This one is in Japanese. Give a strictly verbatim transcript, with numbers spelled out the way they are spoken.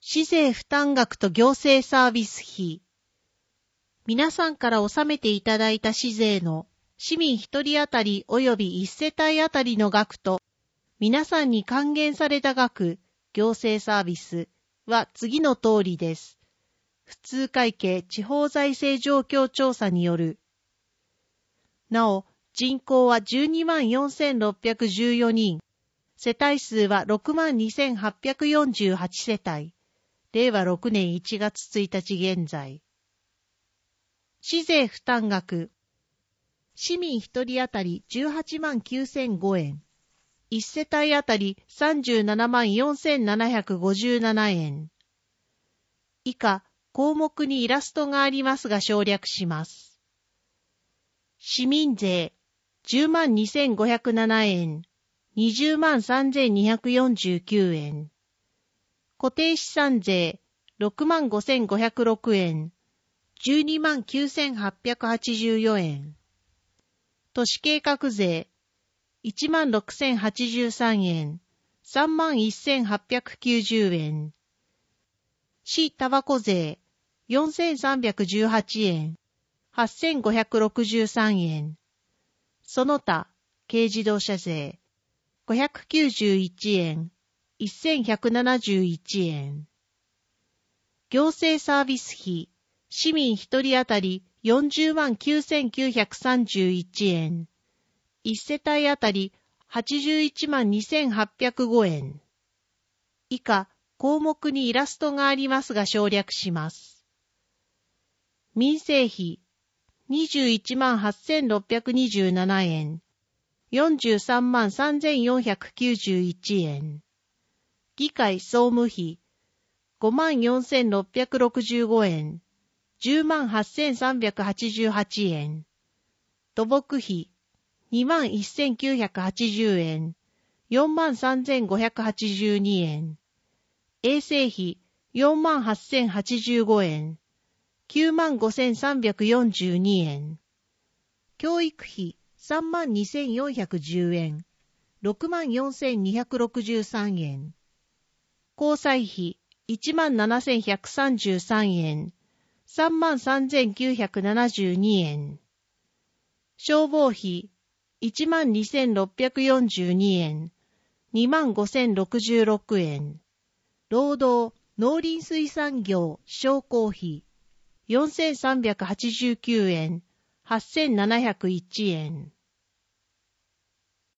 市税負担額と行政サービス費。皆さんから納めていただいた市税の市民一人当たり及び一世帯当たりの額と、皆さんに還元された額、行政サービスは次の通りです。普通会計地方財政状況調査による。なお、人口は じゅうにまんよんせんろっぴゃくじゅうよにん、世帯数は ろくまんにせんはっぴゃくよんじゅうはちせたい。れいわろくねんいちがつついたち現在。市税負担額。市民一人当たりじゅうはちまんきゅうせんごえん。一世帯当たりさんじゅうななまんよんせんななひゃくごじゅうななえん。以下、項目にイラストがありますが省略します。市民税、じゅうまんにせんごひゃくななえん。にじゅうまんさんぜんにひゃくよんじゅうきゅうえん。固定資産税、ろくまんごせんごひゃくろくえん。じゅうにまんきゅうせんはっぴゃくはちじゅうよえん。都市計画税、いちまんろくせんはちじゅうさんえん。さんまんせんはっぴゃくきゅうじゅうえん。市タバコ税、よんせんさんびゃくじゅうはちえん。はっせんごひゃくろくじゅうさんえん。その他、軽自動車税、ごひゃくきゅうじゅういちえん。せんひゃくななじゅういちえん。行政サービス費、市民一人当たりよんじゅうまんきゅうせんきゅうひゃくさんじゅういちえん。一世帯当たりはちじゅういちまんにせんはっぴゃくごえん。以下、項目にイラストがありますが省略します。民生費、にじゅういちまんはっせんろっぴゃくにじゅうななえん。よんじゅうさんまんさんぜんよんひゃくきゅうじゅういちえん。議会総務費、ごまんよんせんろっぴゃくろくじゅうごえん。じゅうまんはっせんさんびゃくはちじゅうはちえん。土木費、にまんせんきゅうひゃくはちじゅうえん。よんまんさんぜんごひゃくはちじゅうにえん。衛生費、よんまんはっせんはちじゅうごえん。きゅうまんごせんさんびゃくよんじゅうにえん。教育費、さんまんにせんよんひゃくじゅうえん。ろくまんよんせんにひゃくろくじゅうさんえん。交際費、いちまんななせんひゃくさんじゅうさんえん。さんまんさんぜんきゅうひゃくななじゅうにえん。消防費、いちまんにせんろっぴゃくよんじゅうにえん。にまんごせんろくじゅうろくえん。労働、農林水産業、商工費、よんせんさんびゃくはちじゅうきゅうえん。はっせんななひゃくいちえん。